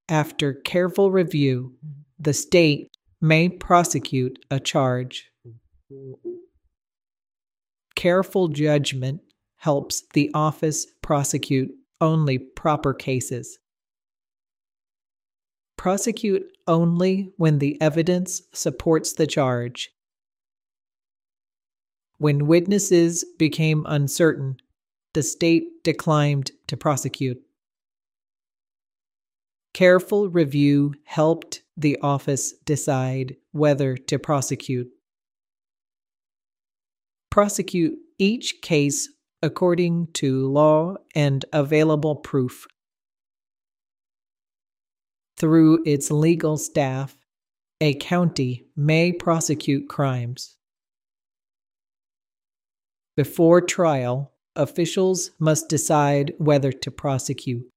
After careful review, the state may prosecute a charge. Careful judgment helps the office prosecute only proper cases. Prosecute only when the evidence supports the charge. When witnesses became uncertain, the state declined to prosecute. Careful review helped the office decide whether to prosecute. Prosecute each case according to law and available proof. Through its legal staff, a county may prosecute crimes. Before trial, officials must decide whether to prosecute.